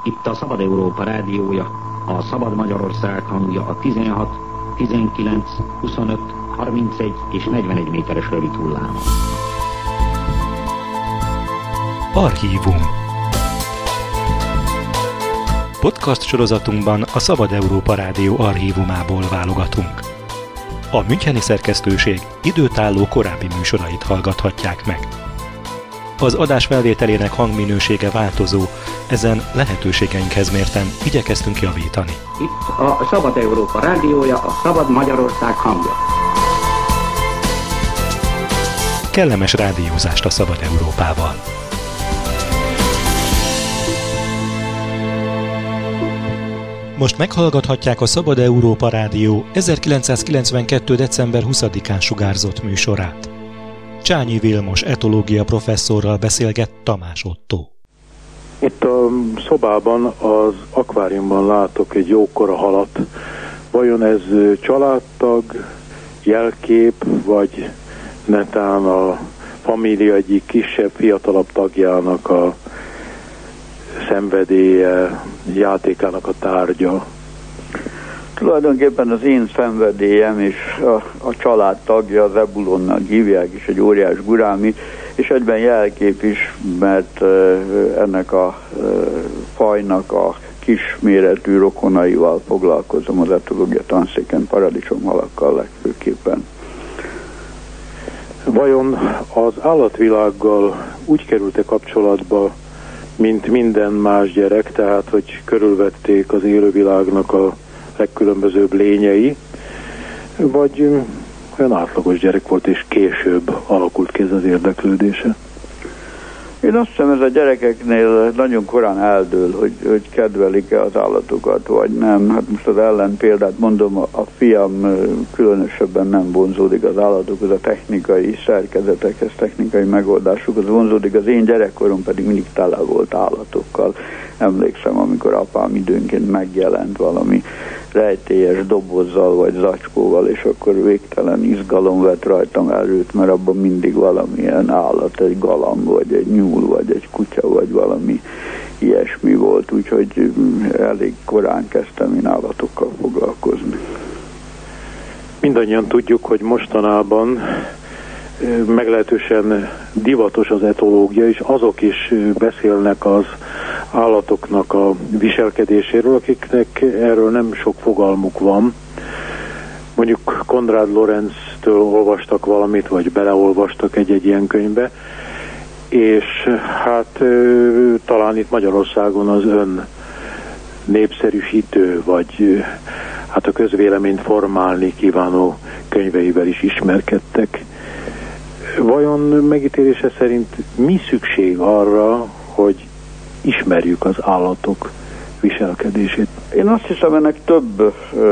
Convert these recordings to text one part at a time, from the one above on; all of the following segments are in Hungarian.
Itt a Szabad Európa rádiója, a Szabad Magyarország hangja a 16, 19, 25, 31 és 41 méteres rövid hullámon. Archívum. Podcast sorozatunkban a Szabad Európa Rádió archívumából válogatunk. A müncheni szerkesztőség időtálló korábbi műsorait hallgathatják meg. Az adás felvételének hangminősége változó, ezen lehetőségeinkhez mérten igyekeztünk javítani. Itt a Szabad Európa rádiója, a Szabad Magyarország hangja. Kellemes rádiózást a Szabad Európával! Most meghallgathatják a Szabad Európa Rádió 1992. december 20-án sugárzott műsorát. Csányi Vilmos etológia professzorral beszélget Tamás Ottó. Itt a szobában, az akváriumban látok egy jókora halat. Vajon ez családtag, jelkép, vagy netán a família egyik kisebb, fiatalabb tagjának a szenvedélye, játékának a tárgya? Tulajdonképpen az én szenvedélyem és a család tagja, az Ebulonnak hívják, és egy óriás gurámi, és egyben jelkép is, mert ennek a fajnak a kisméretű rokonaival foglalkozom az etológia tanszéken, paradicsomhalakkal legfőképpen. Vajon az állatvilággal úgy került-e kapcsolatba, mint minden más gyerek, tehát hogy körülvették az élővilágnak a legkülönbözőbb lényei, vagy olyan átlagos gyerek volt, és később alakult ki ez az érdeklődése? Én azt hiszem, ez a gyerekeknél nagyon korán eldől, hogy kedvelik-e az állatokat, vagy nem. Hát most az ellenpéldát mondom, a fiam különösebben nem vonzódik az állatokhoz, a technikai szerkezetekhez, technikai megoldásokhoz vonzódik, az én gyerekkorom pedig mindig tele volt állatokkal. Emlékszem, amikor apám időnként megjelent valami rejtélyes dobozzal vagy zacskóval, és akkor végtelen izgalom vett rajtam erőt, mert abban mindig valamilyen állat, egy galamb, vagy egy nyúl, vagy egy kutya, vagy valami ilyesmi volt, úgyhogy elég korán kezdtem én állatokkal foglalkozni. Mindannyian tudjuk, hogy mostanában meglehetősen divatos az etológia, és azok is beszélnek az állatoknak a viselkedéséről, akiknek erről nem sok fogalmuk van. Mondjuk Konrád Lorenztől olvastak valamit, vagy beleolvastak egy ilyen könyvbe, és hát talán itt Magyarországon az ön népszerűsítő, vagy hát a közvéleményt formálni kívánó könyveivel is ismerkedtek. Vajon megítélése szerint mi szükség arra, hogy ismerjük az állatok viselkedését? Én azt hiszem, ennek több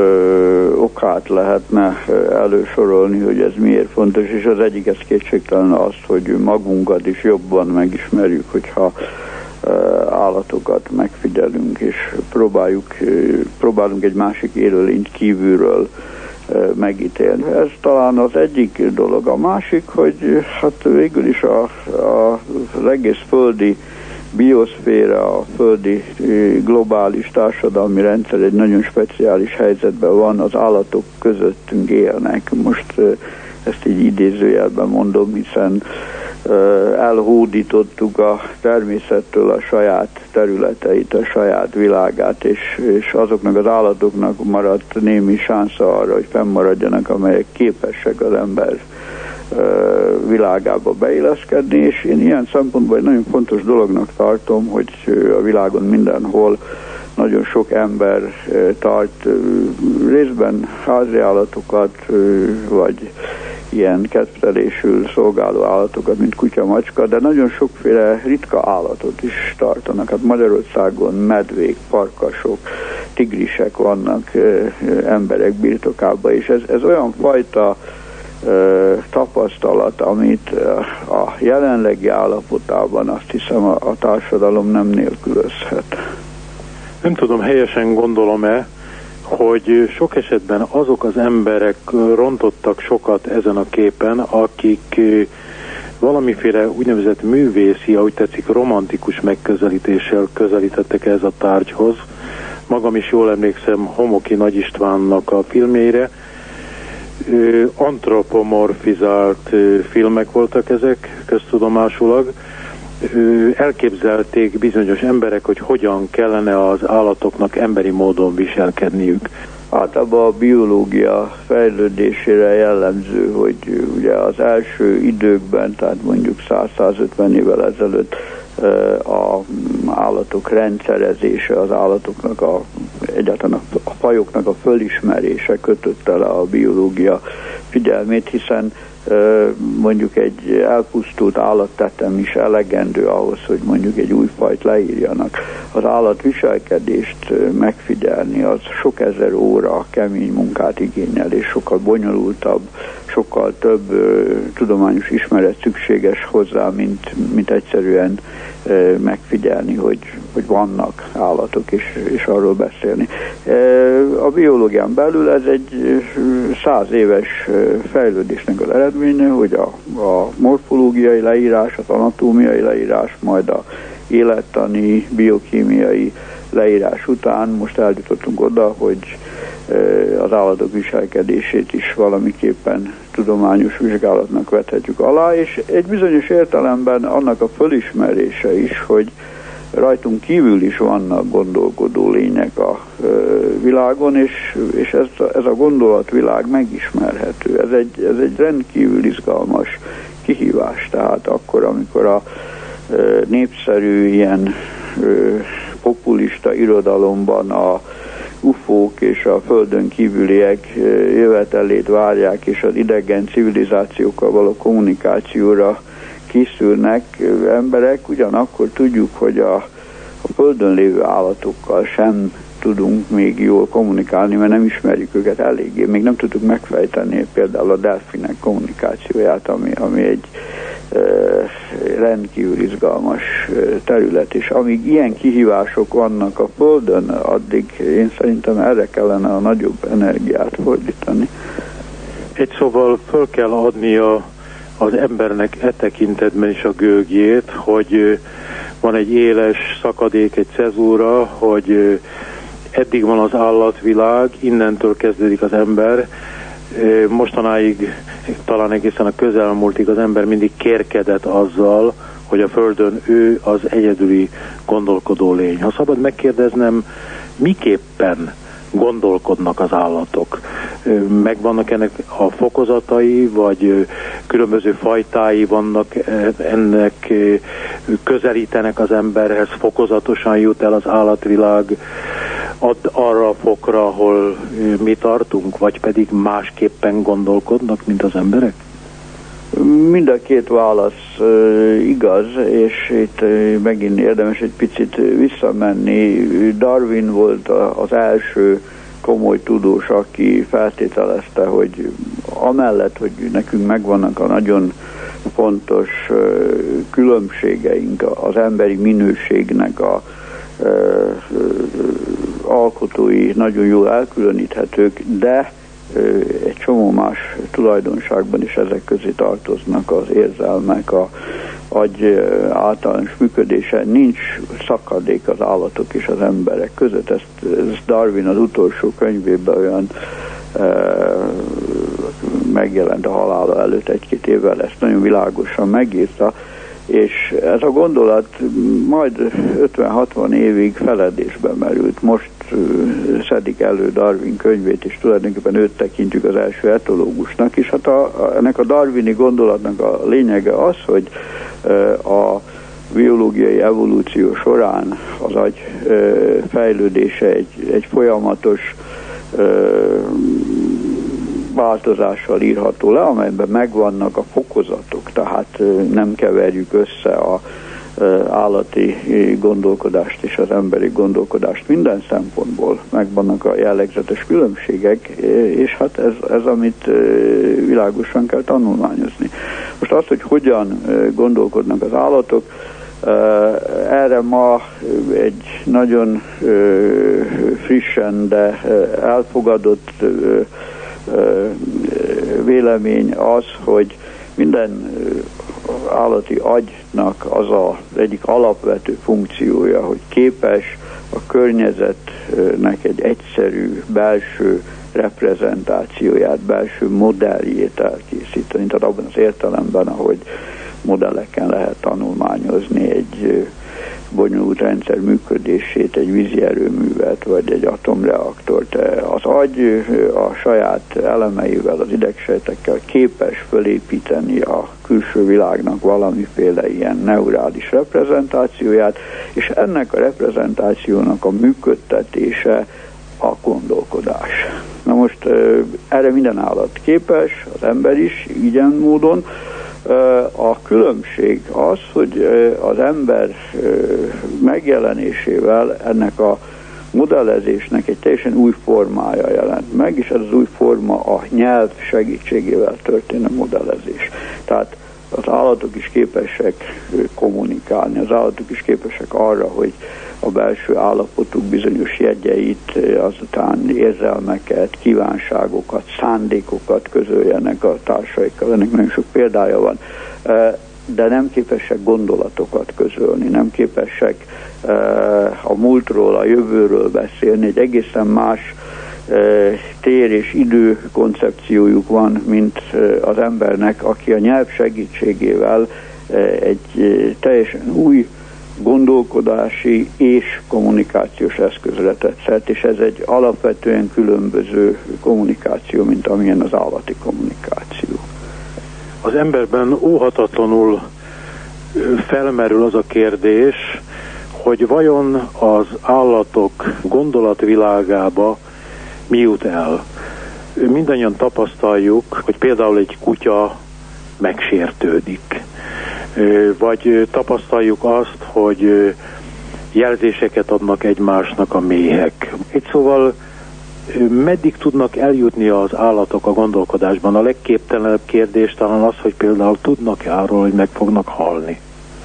okát lehetne elősorolni, hogy ez miért fontos, és az egyik ez kétségtelen az, hogy magunkat is jobban megismerjük, hogyha állatokat megfigyelünk, és próbálunk egy másik élőlényt kívülről megítélni. Ez talán az egyik dolog. A másik, hogy hát végül is az egész földi bioszféra, a földi globális társadalmi rendszer egy nagyon speciális helyzetben van, az állatok közöttünk élnek. Most ezt így idézőjelben mondom, hiszen elhódítottuk a természettől a saját területeit, a saját világát, és azoknak az állatoknak maradt némi sánsza arra, hogy fennmaradjanak, amelyek képesek az ember világába beilleszkedni, és én ilyen szempontból egy nagyon fontos dolognak tartom, hogy a világon mindenhol nagyon sok ember tart részben háziállatokat, vagy ilyen kedvtelésül szolgáló állatokat, mint kutya, macska, de nagyon sokféle ritka állatot is tartanak. Hát Magyarországon medvék, farkasok, tigrisek vannak emberek birtokában, és ez olyan fajta tapasztalat, amit a jelenlegi állapotában azt hiszem a társadalom nem nélkülözhet. Nem tudom, helyesen gondolom-e, hogy sok esetben azok az emberek rontottak sokat ezen a képen, akik valamiféle úgynevezett művészi, ahogy tetszik, romantikus megközelítéssel közelítettek ez a tárgyhoz. Magam is jól emlékszem Homoki Nagy Istvánnak a filmjére. Antropomorfizált filmek voltak ezek, köztudomásulag. Elképzelték bizonyos emberek, hogy hogyan kellene az állatoknak emberi módon viselkedniük. Általában a biológia fejlődésére jellemző, hogy ugye az első időkben, tehát mondjuk 100-150 évvel ezelőtt az állatok rendszerezése, az állatoknak egyáltalán a fajoknak a fölismerése kötötte le a biológia figyelmét, hiszen mondjuk egy elpusztult állattetem is elegendő ahhoz, hogy mondjuk egy új fajt leírjanak. Az állatviselkedést megfigyelni, az sok ezer óra kemény munkát igényel, és sokkal bonyolultabb, sokkal több tudományos ismeret szükséges hozzá, mint egyszerűen megfigyelni, hogy vannak állatok, és arról beszélni. A biológián belül ez egy 100 éves fejlődésnek az eredménye, hogy a morfológiai leírás, az anatómiai leírás, majd a élettani, biokémiai leírás után most eljutottunk oda, hogy az állatok viselkedését is valamiképpen tudományos vizsgálatnak vethetjük alá, és egy bizonyos értelemben annak a fölismerése is, hogy rajtunk kívül is vannak gondolkodó lények a világon, és ez a gondolatvilág megismerhető. Ez egy rendkívül izgalmas kihívás. Tehát akkor, amikor a népszerű ilyen populista irodalomban a UFO-k és a földön kívüliek jövetelét várják, és az idegen civilizációkkal való kommunikációra készülnek emberek, ugyanakkor tudjuk, hogy a földön lévő állatokkal sem tudunk még jól kommunikálni, mert nem ismerjük őket eléggé. Még nem tudjuk megfejteni például a delfinek kommunikációját, ami egy rendkívül izgalmas terület, és amíg ilyen kihívások vannak a Földön, addig én szerintem erre kellene a nagyobb energiát fordítani. Egy szóval föl kell adnia az embernek e tekintetben is a gőgjét, hogy van egy éles szakadék, egy cezúra, hogy eddig van az állatvilág, innentől kezdődik az ember. Mostanáig, talán egészen a közelmúltig az ember mindig kérkedett azzal, hogy a Földön ő az egyedüli gondolkodó lény. Ha szabad megkérdeznem, miképpen gondolkodnak az állatok? Megvannak ennek a fokozatai, vagy különböző fajtái vannak ennek, közelítenek az emberhez, fokozatosan jut el az állatvilág arra a fokra, ahol mi tartunk, vagy pedig másképpen gondolkodnak, mint az emberek? Mind a két válasz igaz, és itt megint érdemes egy picit visszamenni. Darwin volt az első komoly tudós, aki feltételezte, hogy amellett, hogy nekünk megvannak a nagyon fontos különbségeink, az emberi minőségnek a alkotói nagyon jól elkülöníthetők, de egy csomó más tulajdonságban is ezek közé tartoznak az érzelmek, a agy általános működése. Nincs szakadék az állatok és az emberek között. Ez Darwin az utolsó könyvében olyan megjelent a halála előtt 1-2 évvel, ezt nagyon világosan megírta, és ez a gondolat majd 50-60 évig feledésbe merült. Most szedik elő Darwin könyvét, és tulajdonképpen őt tekintjük az első etológusnak, és hát ennek a darwini gondolatnak a lényege az, hogy a biológiai evolúció során az agy fejlődése egy folyamatos változással írható le, amelyben megvannak a fokozatok, tehát nem keverjük össze az állati gondolkodást és az emberi gondolkodást minden szempontból. Megvannak a jellegzetes különbségek, és hát ez amit világosan kell tanulmányozni. Most az, hogy hogyan gondolkodnak az állatok, erre ma egy nagyon frissen, de elfogadott vélemény az, hogy minden állati agynak az az egyik alapvető funkciója, hogy képes a környezetnek egy egyszerű belső reprezentációját, belső modelljét elkészíteni. Tehát abban az értelemben, ahogy modelleken lehet tanulmányozni egy bonyolult rendszer működését, egy vízi erőművet, vagy egy atomreaktort. Az agy a saját elemeivel, az idegsejtekkel képes fölépíteni a külső világnak valamiféle ilyen neurális reprezentációját, és ennek a reprezentációnak a működtetése a gondolkodás. Na most erre minden állat képes, az ember is ilyen módon. A különbség az, hogy az ember megjelenésével ennek a modellezésnek egy teljesen új formája jelent meg, és ez az új forma a nyelv segítségével történő modellezés. Tehát az állatok is képesek kommunikálni, az állatok is képesek arra, hogy a belső állapotuk bizonyos jegyeit, azután érzelmeket, kívánságokat, szándékokat közöljenek a társaikkal. Ennek nagyon sok példája van, de nem képesek gondolatokat közölni, nem képesek a múltról, a jövőről beszélni. Egy egészen más tér és idő koncepciójuk van, mint az embernek, aki a nyelv segítségével egy teljesen új gondolkodási és kommunikációs eszközre tett szert, és ez egy alapvetően különböző kommunikáció, mint amilyen az állati kommunikáció. Az emberben óhatatlanul felmerül az a kérdés, hogy vajon az állatok gondolatvilágába mi jut el. Mindannyian tapasztaljuk, hogy például egy kutya megsértődik. Vagy tapasztaljuk azt, hogy jelzéseket adnak egymásnak a méhek. Egy szóval meddig tudnak eljutni az állatok a gondolkodásban? A legképtelenebb kérdés talán az, hogy például tudnak-e arról, hogy meg fognak halni?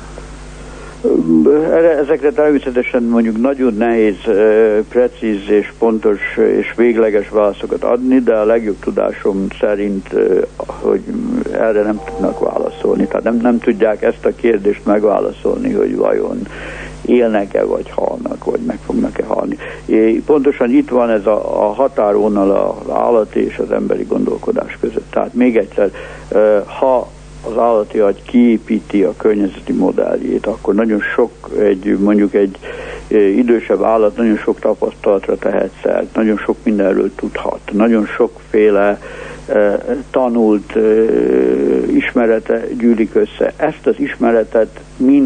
Ezekre természetesen mondjuk nagyon nehéz precíz és pontos és végleges válaszokat adni, de a legjobb tudásom szerint, hogy erre nem tudnak válaszolni. Tehát nem tudják ezt a kérdést megválaszolni, hogy vajon élnek-e, vagy halnak, vagy meg fognak-e halni. Pontosan itt van ez a határvonal az állati és az emberi gondolkodás között. Tehát még egyszer, ha az állati agy kiépíti a környezeti modelljét, akkor nagyon sok, mondjuk egy idősebb állat nagyon sok tapasztalatra tehet szert, nagyon sok mindenről tudhat, nagyon sokféle tanult ismerete gyűlik össze. Ezt az ismeretet,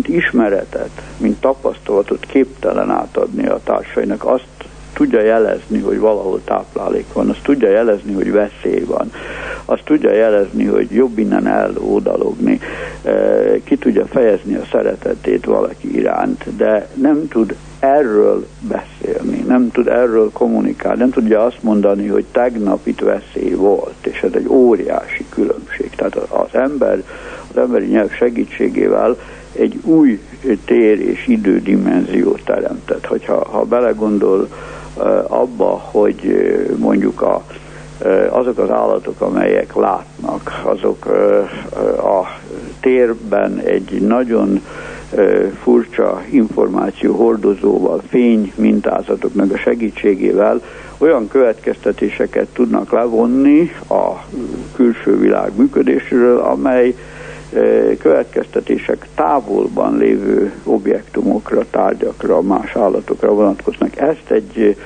mint tapasztalatot képtelen átadni a társainak. Azt tudja jelezni, hogy valahol táplálék van, azt tudja jelezni, hogy veszély van, azt tudja jelezni, hogy jobb innen elódalogni, ki tudja fejezni a szeretetét valaki iránt, de nem tud erről beszélni, nem tud erről kommunikálni, nem tudja azt mondani, hogy tegnap itt veszély volt, és ez egy óriási különbség. Tehát az emberi nyelv segítségével egy új tér és idő dimenziót teremtett. Ha belegondol abba, hogy mondjuk azok az állatok, amelyek látnak, azok a térben egy nagyon furcsa információ hordozóval, fény mintázatoknak a segítségével olyan következtetéseket tudnak levonni a külső világ működéséről, amely következtetések távolban lévő objektumokra, tárgyakra, más állatokra vonatkoznak. Ezt egy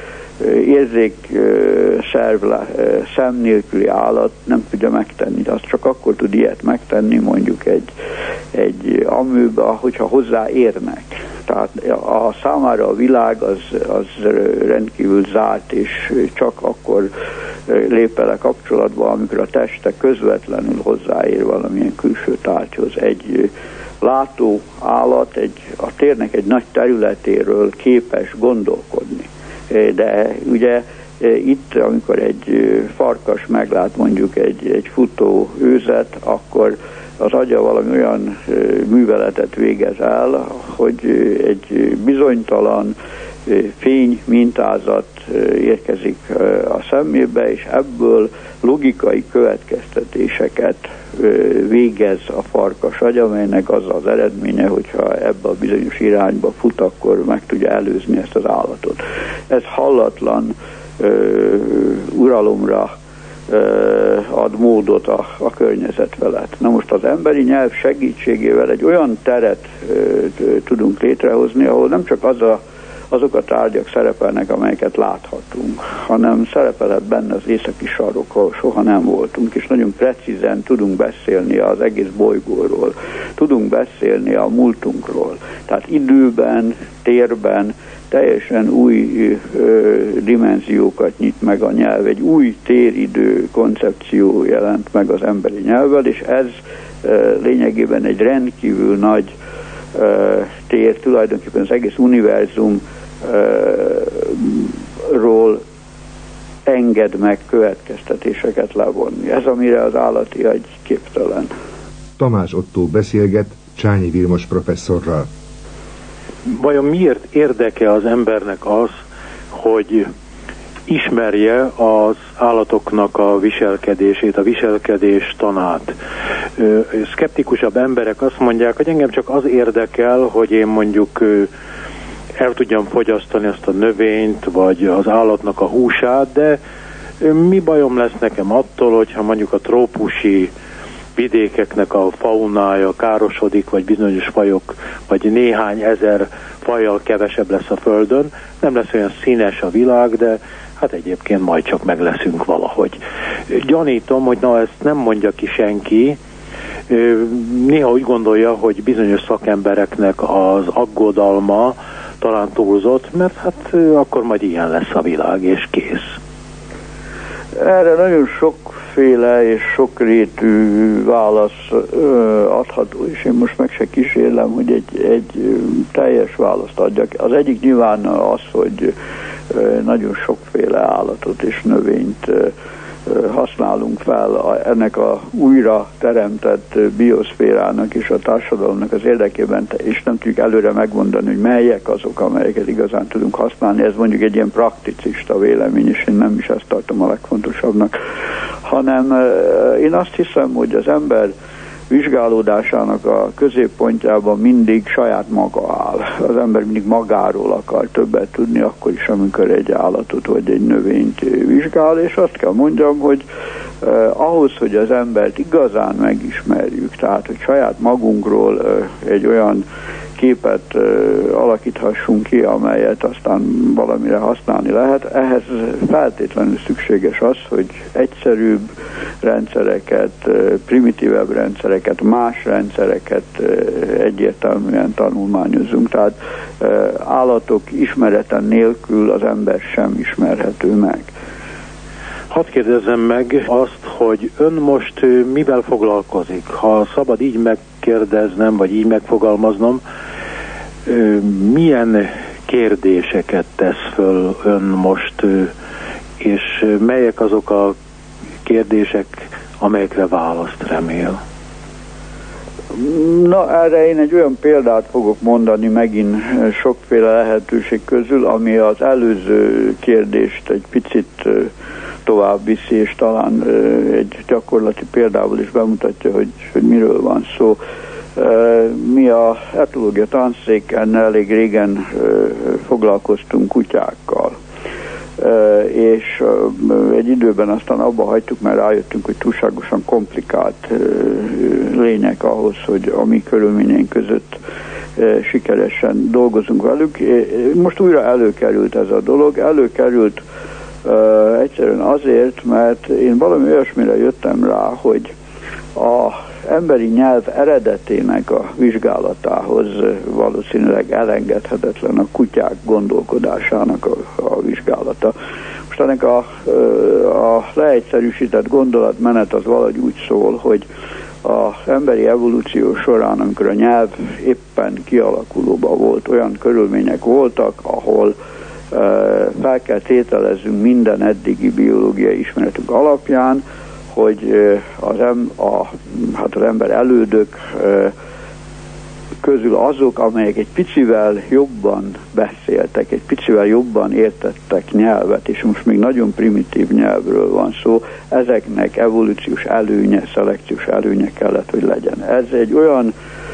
érzékszerv szem nélküli állat nem tudja megtenni. Azt csak akkor tud ilyet megtenni mondjuk egy amőba, hogyha hozzáérnek. Tehát a számára a világ az rendkívül zárt, és csak akkor lép bele kapcsolatba, amikor a teste közvetlenül hozzáér valamilyen külső tárgyhoz. Egy látó állat a térnek egy nagy területéről képes gondolkodni. De ugye itt, amikor egy farkas meglát mondjuk egy futó őzet, akkor az agya valami olyan műveletet végez el, hogy egy bizonytalan fény mintázat érkezik a szemébe, és ebből logikai következtetéseket végez a farkas agy, amelynek az az eredménye, hogyha ebbe a bizonyos irányba fut, akkor meg tudja előzni ezt az állatot. Ez hallatlan uralomra ad módot a környezet felett. Na most az emberi nyelv segítségével egy olyan teret tudunk létrehozni, ahol nem csak azok a tárgyak szerepelnek, amelyeket láthatunk, hanem szerepelhet benne az északi sarok, ahol soha nem voltunk, és nagyon precízen tudunk beszélni az egész bolygóról, tudunk beszélni a múltunkról. Tehát időben, térben teljesen új dimenziókat nyit meg a nyelv, egy új téridő koncepció jelent meg az emberi nyelvvel, és ez lényegében egy rendkívül nagy tér, tulajdonképpen az egész univerzumról enged meg következtetéseket levonni. Ez, amire az állati agy képtelen. Tamás Ottó beszélget Csányi Vilmos professzorral. Vajon miért érdeke az embernek az, hogy ismerje az állatoknak a viselkedését, a viselkedés tanát? Szkeptikusabb emberek azt mondják, hogy engem csak az érdekel, hogy én mondjuk el tudjam fogyasztani azt a növényt, vagy az állatnak a húsát, de mi bajom lesz nekem attól, hogyha mondjuk a trópusi vidékeknek a faunája károsodik, vagy bizonyos fajok, vagy néhány ezer fajjal kevesebb lesz a Földön. Nem lesz olyan színes a világ, de hát egyébként majd csak meg leszünk valahogy. Gyanítom, hogy ezt nem mondja ki senki. Néha úgy gondolja, hogy bizonyos szakembereknek az aggodalma talán túlzott, mert hát akkor majd ilyen lesz a világ, és kész. Erre nagyon sokféle és sokrétű válasz adható, és én most meg se kísérlem, hogy egy teljes választ adjak. Az egyik nyilván az, hogy nagyon sokféle állatot és növényt használunk fel ennek a újra teremtett bioszférának és a társadalomnak az érdekében, és nem tudjuk előre megmondani, hogy melyek azok, amelyeket igazán tudunk használni. Ez mondjuk egy ilyen prakticista vélemény, és én nem is ezt tartom a legfontosabbnak, hanem én azt hiszem, hogy az ember vizsgálódásának a középpontjában mindig saját maga áll. Az ember mindig magáról akar többet tudni, akkor is, amikor egy állatot vagy egy növényt vizsgál, és azt kell mondjam, hogy ahhoz, hogy az embert igazán megismerjük, tehát, hogy saját magunkról egy olyan képet alakíthassunk ki, amelyet aztán valamire használni lehet, ehhez feltétlenül szükséges az, hogy egyszerűbb rendszereket, primitívebb rendszereket, más rendszereket egyértelműen tanulmányozzunk. Tehát állatok ismerete nélkül az ember sem ismerhető meg. Hadd kérdezzem meg azt, hogy ön most mivel foglalkozik? Ha szabad így megkérdeznem, vagy így megfogalmaznom, milyen kérdéseket tesz föl ön most, és melyek azok a kérdések, amelyekre választ remél? Na, erre én egy olyan példát fogok mondani megint sokféle lehetőség közül, ami az előző kérdést egy picit tovább viszi, és talán egy gyakorlati példával is bemutatja, hogy miről van szó. Mi a etológia tanszéken elég régen foglalkoztunk kutyákkal, és egy időben aztán abba hagytuk, mert rájöttünk, hogy túlságosan komplikált lények ahhoz, hogy a mi körülményeink között sikeresen dolgozunk velük. Most újra előkerült ez a dolog, előkerült egyszerűen azért, mert én valami olyasmire jöttem rá, hogy a emberi nyelv eredetének a vizsgálatához valószínűleg elengedhetetlen a kutyák gondolkodásának a vizsgálata. Most ennek a leegyszerűsített gondolatmenet az valahogy úgy szól, hogy az emberi evolúció során, amikor a nyelv éppen kialakulóban volt, olyan körülmények voltak, ahol fel kell tételeznünk minden eddigi biológiai ismeretünk alapján, hogy az ember elődök közül azok, amelyek egy picivel jobban beszéltek, egy picivel jobban értettek nyelvet, és most még nagyon primitív nyelvről van szó, ezeknek evolúciós előnye, szelekciós előnye kellett, hogy legyen. Ez egy olyan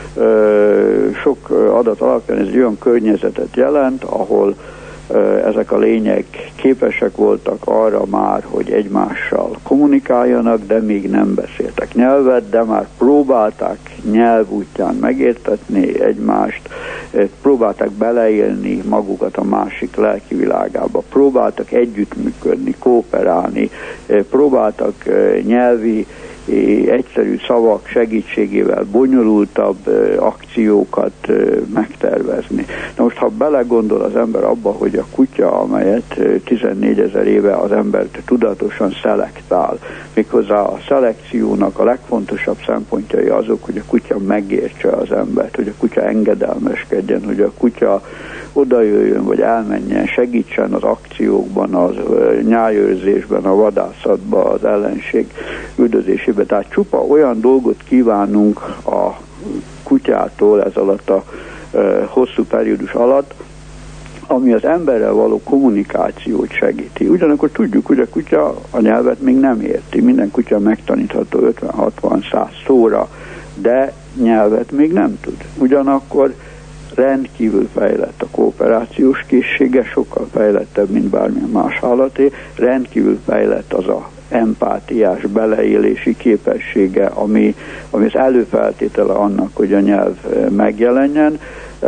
sok adat alapján ez egy olyan környezetet jelent, ahol ezek a lények képesek voltak arra már, hogy egymással kommunikáljanak, de még nem beszéltek nyelvet, de már próbálták nyelv útján megértetni egymást, próbálták beleélni magukat a másik lelki világába, próbáltak együttműködni, kooperálni, próbáltak nyelvi egyszerű szavak segítségével bonyolultabb akciókat megtervezni. Na most, ha belegondol az ember abba, hogy a kutya, amelyet 14 000 éve az embert tudatosan szelektál, méghozzá a szelekciónak a legfontosabb szempontjai azok, hogy a kutya megértse az embert, hogy a kutya engedelmeskedjen, hogy a kutya odajöjjön, vagy elmenjen, segítsen az akciókban, a nyájőrzésben, a vadászatban, az ellenség üldözésében. Tehát csupa olyan dolgot kívánunk a kutyától ez alatt a hosszú periódus alatt, ami az emberrel való kommunikációt segíti. Ugyanakkor tudjuk, hogy a kutya a nyelvet még nem érti. Minden kutya megtanítható 50-60-100 szóra, de nyelvet még nem tud. Ugyanakkor rendkívül fejlett a kooperációs készsége, sokkal fejlettebb, mint bármilyen más állaté, rendkívül fejlett az a empátiás, beleélési képessége, ami az előfeltétele annak, hogy a nyelv megjelenjen,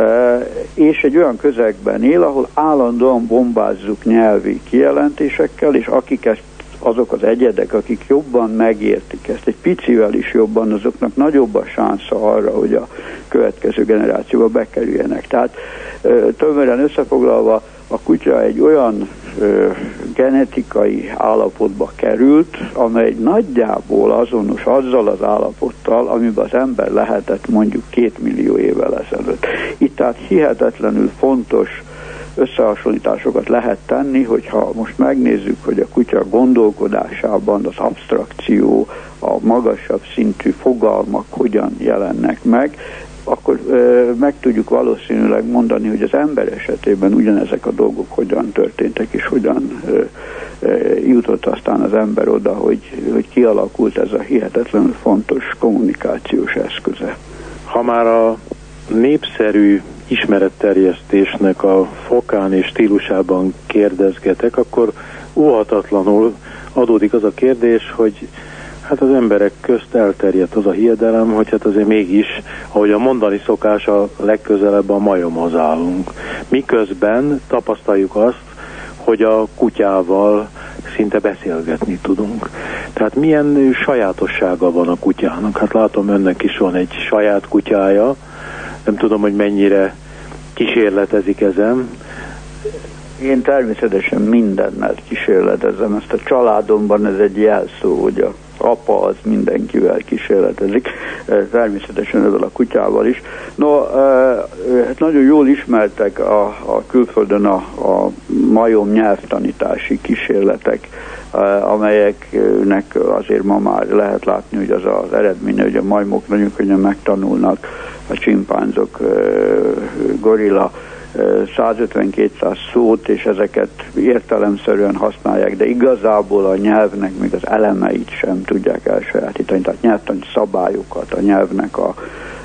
és egy olyan közegben él, ahol állandóan bombázzuk nyelvi kijelentésekkel, és azok az egyedek, akik jobban megértik ezt, egy picivel is jobban, azoknak nagyobb a sánsza arra, hogy a következő generációba bekerüljenek. Tehát tömören összefoglalva, a kutya egy olyan genetikai állapotba került, amely nagyjából azonos azzal az állapottal, amiben az ember lehetett mondjuk 2 millió évvel ezelőtt. Itt tehát hihetetlenül fontos összehasonlításokat lehet tenni, hogyha most megnézzük, hogy a kutya gondolkodásában az abstrakció, a magasabb szintű fogalmak hogyan jelennek meg, akkor meg tudjuk valószínűleg mondani, hogy az ember esetében ugyanezek a dolgok hogyan történtek, és hogyan jutott aztán az ember oda, hogy kialakult ez a hihetetlenül fontos kommunikációs eszköze. Ha már a népszerű ismeretterjesztésnek a fokán és stílusában kérdezgetek, akkor óhatatlanul adódik az a kérdés, hogy hát az emberek közt elterjedt az a hiedelem, hogy hát azért mégis, ahogy a mondani szokás, a legközelebb a majomhoz állunk. Miközben tapasztaljuk azt, hogy a kutyával szinte beszélgetni tudunk. Tehát milyen sajátossága van a kutyának? Hát látom, önnek is van egy saját kutyája, nem tudom, hogy mennyire kísérletezik ezen. Én természetesen mindennel kísérletezem. Ezt a családomban ez egy jelszó, hogy a apa az mindenkivel kísérletezik, természetesen ezzel a kutyával is. No, hát nagyon jól ismertek a külföldön a majom nyelvtanítási kísérletek, amelyeknek azért ma már lehet látni, hogy az eredménye, hogy a majmok nagyon könnyen megtanulnak, a csimpánzok, gorilla 150-200 szót, és ezeket értelemszerűen használják, de igazából a nyelvnek még az elemeit sem tudják elsajátítani, tehát nyelvtani szabályokat, a nyelvnek a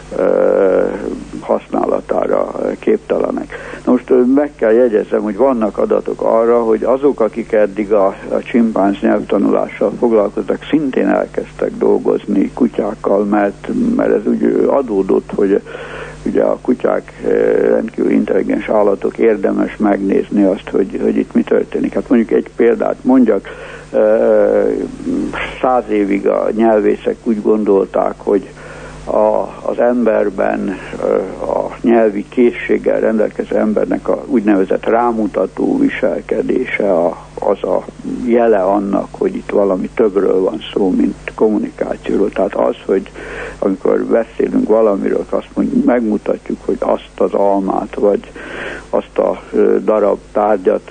használatára képtelenek. Na most meg kell jegyezzem, hogy vannak adatok arra, hogy azok, akik eddig a csimpánz nyelvtanulással foglalkoztak, szintén elkezdtek dolgozni kutyákkal, mert ez úgy adódott, hogy ugye a kutyák rendkívül intelligens állatok, érdemes megnézni azt, hogy itt mi történik. Hát mondjuk egy példát mondjak, 100 évig a nyelvészek úgy gondolták, hogy az emberben, a nyelvi készséggel rendelkező embernek a úgynevezett rámutató viselkedése az a jele annak, hogy itt valami többről van szó, mint kommunikációról. Tehát az, hogy amikor beszélünk valamiről, azt mondjuk, megmutatjuk, hogy azt az almát, vagy azt a darab tárgyat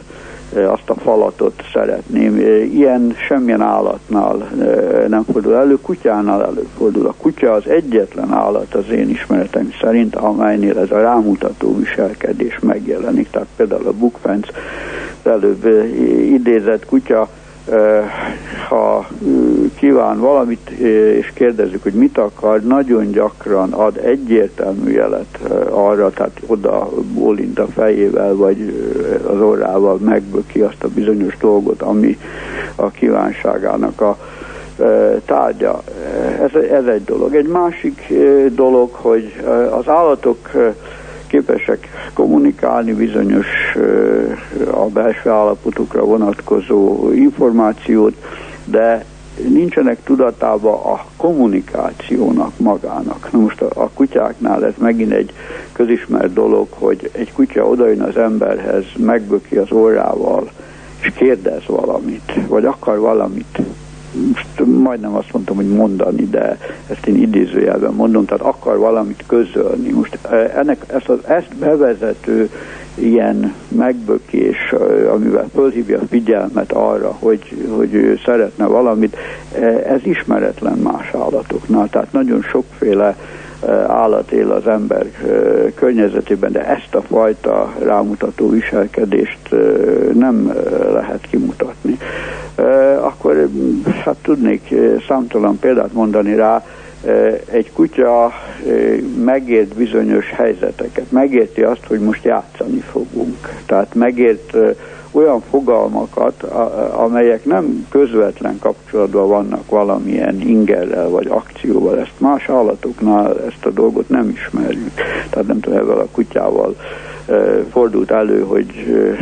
azt a falatot szeretném. Ilyen semmilyen állatnál nem fordul elő, kutyánál előfordul. A kutya az egyetlen állat az én ismeretem szerint, amelynél ez a rámutató viselkedés megjelenik. Tehát például a bukfenc, előbb idézett kutya, ha kíván valamit, és kérdezzük, hogy mit akar, nagyon gyakran ad egyértelmű jelet arra, tehát oda bólint a fejével, vagy az orrával megböki azt a bizonyos dolgot, ami a kívánságának a tárgya. Ez egy dolog. Egy másik dolog, hogy az állatok képesek kommunikálni bizonyos a belső állapotukra vonatkozó információt, de nincsenek tudatában a kommunikációnak magának. Na most a kutyáknál ez megint egy közismert dolog, hogy egy kutya odajön az emberhez, megböki az orrával, és kérdez valamit, vagy akar valamit. Most majdnem azt mondtam, hogy mondani, de ezt én idézőjelben mondom, tehát akar valamit közölni. Most ezt bevezető ilyen megbökés, amivel fölhívja a figyelmet arra, hogy ő szeretne valamit, ez ismeretlen más állatoknál. Tehát nagyon sokféle állat él az ember környezetében, de ezt a fajta rámutató viselkedést nem lehet kimutatni. Akkor hát tudnék számtalan példát mondani rá. Egy kutya megért bizonyos helyzeteket, megérti azt, hogy most játszani fogunk. Tehát megért olyan fogalmakat, amelyek nem közvetlen kapcsolatban vannak valamilyen ingerrel vagy akcióval. Ezt más állatoknál ezt a dolgot nem ismerjük. Tehát nem tudom, ezzel a kutyával fordult elő, hogy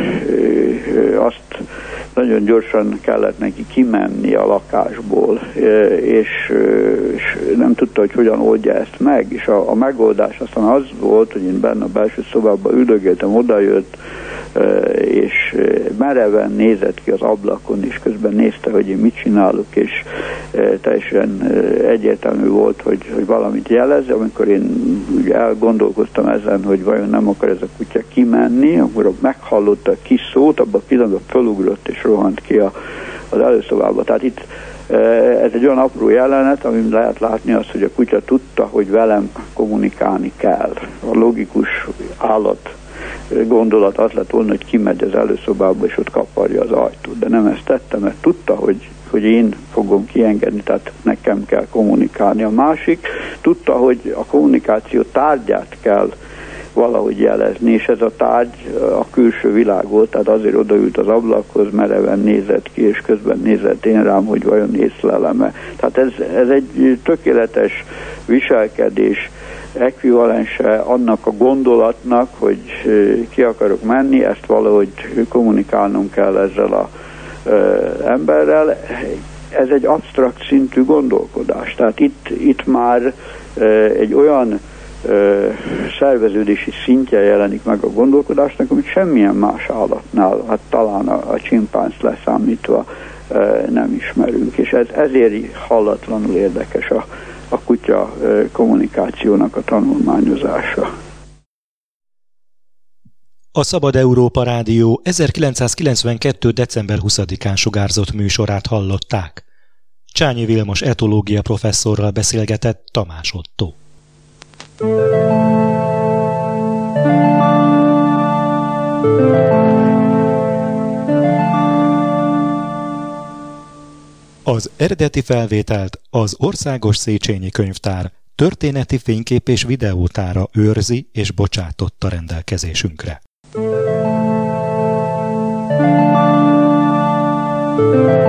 azt nagyon gyorsan kellett neki kimenni a lakásból, és nem tudta, hogy hogyan oldja ezt meg, és a megoldás aztán az volt, hogy én benne a belső szobában üldögéltem, odajött, és mereven nézett ki az ablakon, és közben nézte, hogy én mit csinálok, és teljesen egyértelmű volt, hogy valamit jelez. Amikor én elgondolkoztam ezen, hogy vajon nem akar ez a kutya kimenni, akkor meghallotta a kis szót, abban a pillanatban fölugrott és rohant ki az előszobába. Tehát itt ez egy olyan apró jelenet, amin lehet látni azt, hogy a kutya tudta, hogy velem kommunikálni kell. A logikus állat gondolat az lett volna, hogy kimegy az előszobába, és ott kaparja az ajtót. De nem ezt tette, mert tudta, hogy én fogom kiengedni, tehát nekem kell kommunikálni. A másik tudta, hogy a kommunikáció tárgyát kell valahogy jelezni, és ez a tárgy a külső világ volt, tehát azért odaült az ablakhoz, mereven nézett ki, és közben nézett én rám, hogy vajon észlelem-e. Tehát ez egy tökéletes viselkedés, ekvivalense annak a gondolatnak, hogy ki akarok menni, ezt valahogy kommunikálnom kell ezzel az emberrel. Ez egy absztrakt szintű gondolkodás. Tehát itt már egy olyan szerveződési szintje jelenik meg a gondolkodásnak, amit semmilyen más állatnál, hát talán a csimpánzt leszámítva nem ismerünk. És ezért hallatlanul érdekes a kutya kommunikációnak a tanulmányozása. A Szabad Európa Rádió 1992. december 20-án sugárzott műsorát hallották. Csányi Vilmos etológia professzorral beszélgetett Tamás Ottó. Az eredeti felvételt az Országos Széchenyi Könyvtár történeti fénykép- és videótára őrzi és bocsátotta rendelkezésünkre.